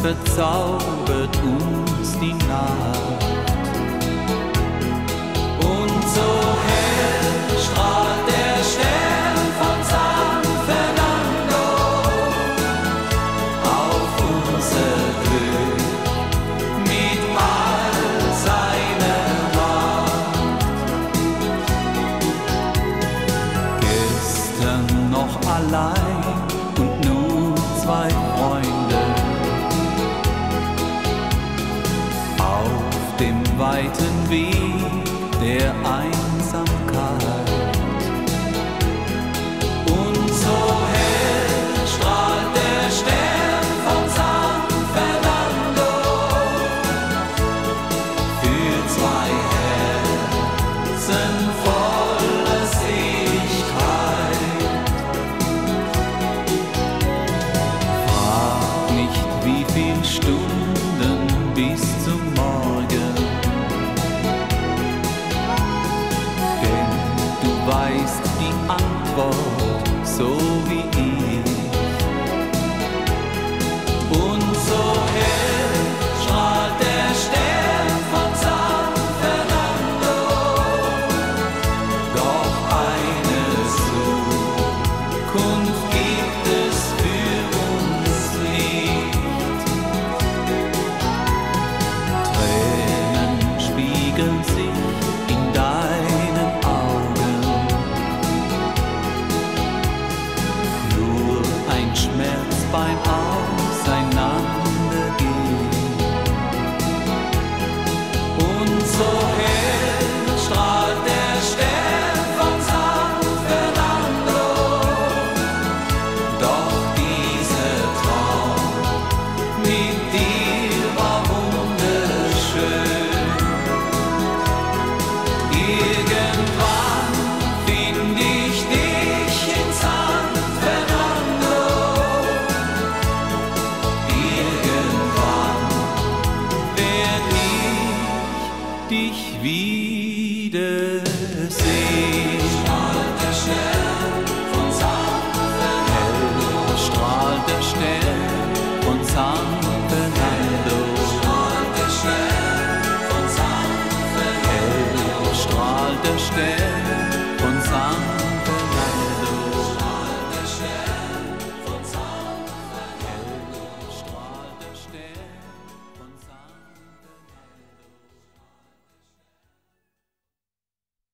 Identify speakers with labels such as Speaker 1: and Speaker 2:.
Speaker 1: verzaubert uns die Nacht. Und so hell strahlt der Stern von San Fernando auf unser Glück mit all seiner Macht. Gestern noch allein und nur zwei Freunde auf dem weiten Weg der Einsamkeit. Und so hell strahlt der Stern von San Fernando für zwei Herzen voller Seligkeit. Frag nicht, wie viel Stunden bis zum Morgen, weißt die Antwort so wie ich. Und so hell strahlt der Stern von San Fernando, doch eine Zukunft gibt es für uns nicht. Tränen spiegeln sich in deinen Augen, Schmerz beim Auge.